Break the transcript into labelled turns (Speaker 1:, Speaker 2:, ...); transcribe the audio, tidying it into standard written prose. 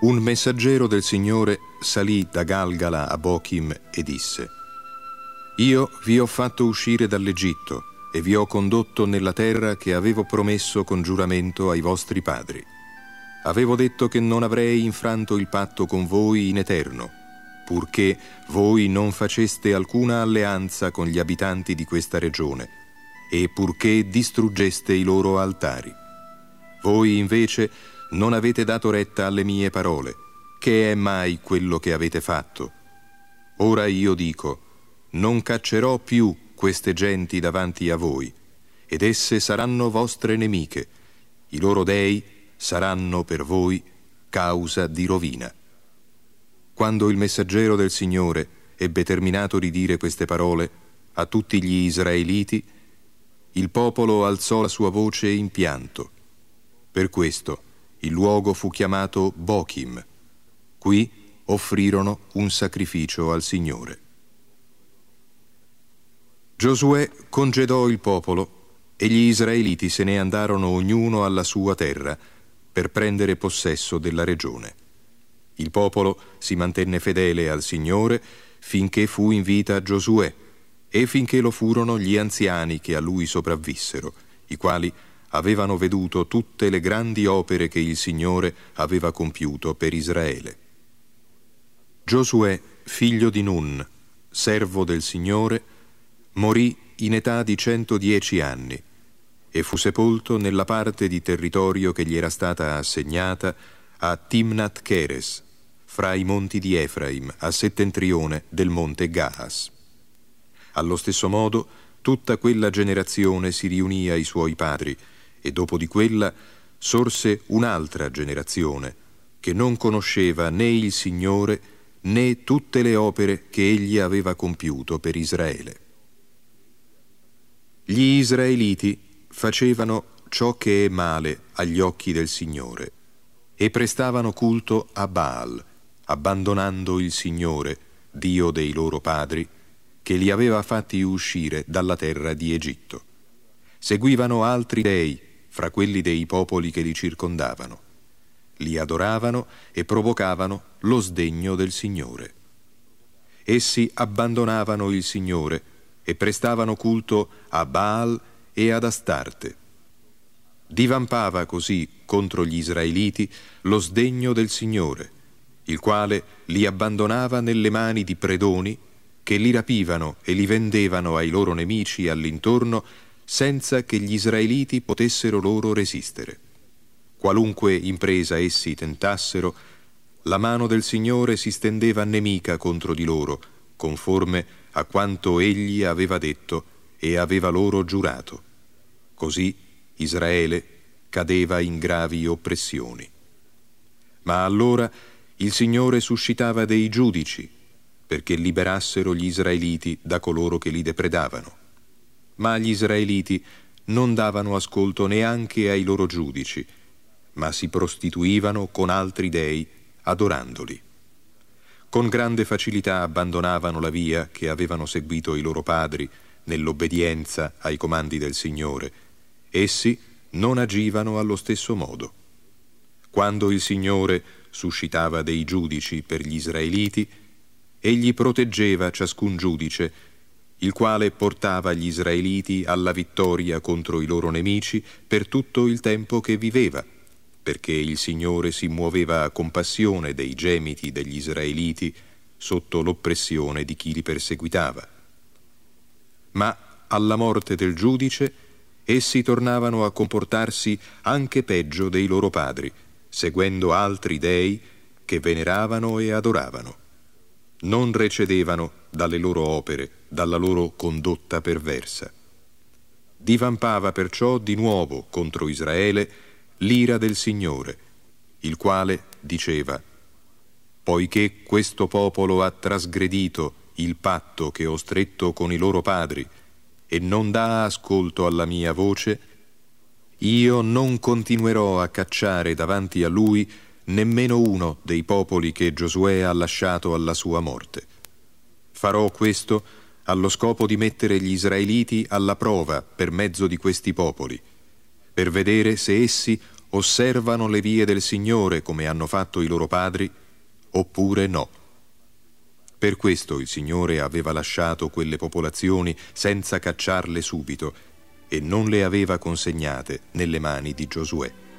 Speaker 1: Un messaggero del Signore salì da Galgala a Bochim e disse: Io vi ho fatto uscire dall'Egitto e vi ho condotto nella terra che avevo promesso con giuramento ai vostri padri. Avevo detto che non avrei infranto il patto con voi in eterno, purché voi non faceste alcuna alleanza con gli abitanti di questa regione e purché distruggeste i loro altari. Voi invece non avete dato retta alle mie parole. Che è mai quello che avete fatto? Ora io dico: non caccerò più queste genti davanti a voi, ed esse saranno vostre nemiche. I loro dei saranno per voi causa di rovina. Quando il messaggero del Signore ebbe terminato di dire queste parole a tutti gli israeliti, il popolo alzò la sua voce in pianto. Per questo il luogo fu chiamato Bochim. Qui offrirono un sacrificio al Signore. Giosuè congedò il popolo e gli israeliti se ne andarono ognuno alla sua terra per prendere possesso della regione. Il popolo si mantenne fedele al Signore finché fu in vita Giosuè e finché lo furono gli anziani che a lui sopravvissero, i quali avevano veduto tutte le grandi opere che il Signore aveva compiuto per Israele. Giosuè, figlio di Nun, servo del Signore, morì in età di 110 anni e fu sepolto nella parte di territorio che gli era stata assegnata a Timnat Cheres, fra i monti di Efraim, a settentrione del monte Gaas. Allo stesso modo, tutta quella generazione si riunì ai suoi padri, e dopo di quella sorse un'altra generazione che non conosceva né il Signore né tutte le opere che egli aveva compiuto per Israele. Gli israeliti facevano ciò che è male agli occhi del Signore e prestavano culto a Baal, abbandonando il Signore, Dio dei loro padri, che li aveva fatti uscire dalla terra di Egitto. Seguivano altri dei fra quelli dei popoli che li circondavano. Li adoravano e provocavano lo sdegno del Signore. Essi abbandonavano il Signore e prestavano culto a Baal e ad Astarte. Divampava così contro gli israeliti lo sdegno del Signore, il quale li abbandonava nelle mani di predoni che li rapivano e li vendevano ai loro nemici all'intorno senza che gli israeliti potessero loro resistere. Qualunque impresa essi tentassero, la mano del Signore si stendeva nemica contro di loro, conforme a quanto egli aveva detto e aveva loro giurato. Così Israele cadeva in gravi oppressioni. Ma allora il Signore suscitava dei giudici perché liberassero gli israeliti da coloro che li depredavano. Ma gli israeliti non davano ascolto neanche ai loro giudici, ma si prostituivano con altri dei, adorandoli. Con grande facilità abbandonavano la via che avevano seguito i loro padri nell'obbedienza ai comandi del Signore. Essi non agivano allo stesso modo. Quando il Signore suscitava dei giudici per gli israeliti, egli proteggeva ciascun giudice, il quale portava gli israeliti alla vittoria contro i loro nemici per tutto il tempo che viveva, perché il Signore si muoveva a compassione dei gemiti degli israeliti sotto l'oppressione di chi li perseguitava. Ma alla morte del giudice essi tornavano a comportarsi anche peggio dei loro padri, seguendo altri dei che veneravano e adoravano. Non recedevano dalle loro opere, dalla loro condotta perversa. Divampava perciò di nuovo contro Israele l'ira del Signore, il quale diceva: poiché questo popolo ha trasgredito il patto che ho stretto con i loro padri e non dà ascolto alla mia voce, io non continuerò a cacciare davanti a lui nemmeno uno dei popoli che Giosuè ha lasciato alla sua morte. Farò questo allo scopo di mettere gli israeliti alla prova per mezzo di questi popoli, per vedere se essi osservano le vie del Signore come hanno fatto i loro padri, oppure no. Per questo il Signore aveva lasciato quelle popolazioni senza cacciarle subito e non le aveva consegnate nelle mani di Giosuè.